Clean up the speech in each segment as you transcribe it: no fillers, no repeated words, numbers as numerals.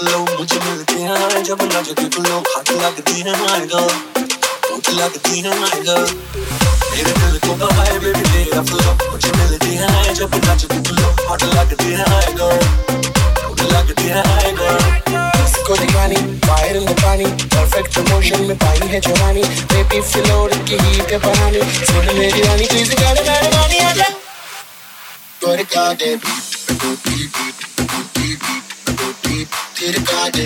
लो मुझे मिलते हैं जब नजर लो हाथ लगती है माय गर्ल होठ लगती है माय गर्ल मेरे दिल को बहाए बेबी तेरा फ्लो मुझे मिलती है जब नजर लो हाथ लगती है माय गर्ल होठ लगती है माय गर्ल को दीवानी फायर इन द पानी परफेक्ट इमोशन में पाई है जवानी बेबी फ्लोर की हीट है बनानी सुन मेरी रानी तू इसे गाने गाने गानी आजा तेरे काटे तेरे काटे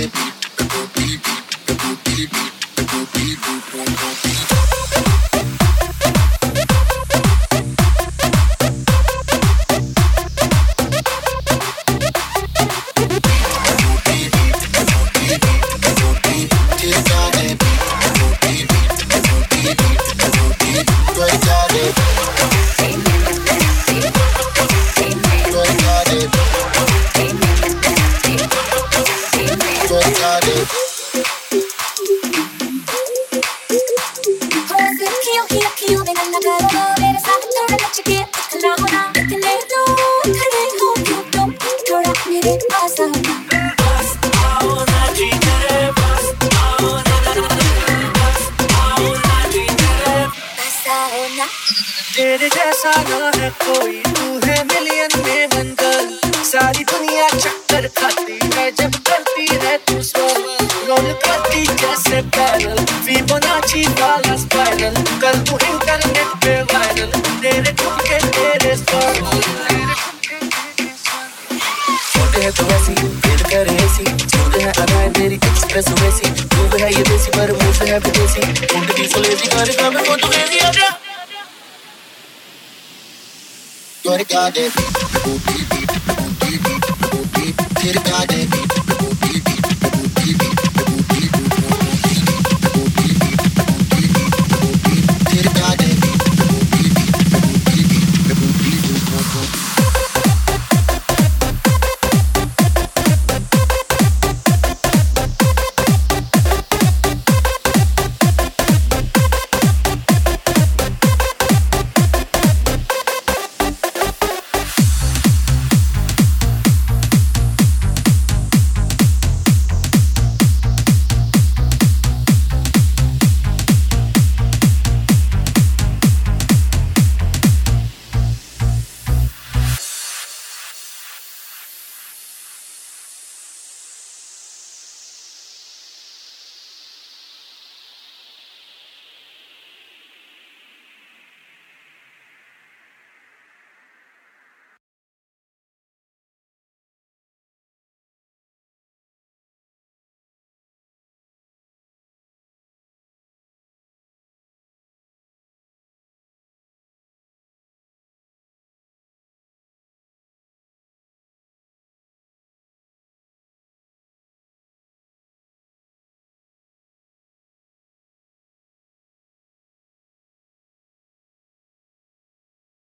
तेरे जैसा ना है कोई तू है मिलियन में बनकर सारी दुनिया चक्कर खाती है जब करती है तू स्वर्ग रोल करती जैसे पैरल फिबोनाची वाला स्पाइरल कल तू इंटरनेट पे वायरल तेरे ठुमके तेरे स्वर छोटे है तो वैसी फिर करे ऐसी छोटे है अदाएं तेरी एक्सप्रेस वैसी तू है ये देसी पर मुझ है विदेशी उल्टी की सलेजी कर कब को तू कैसी आजा Got it, got it.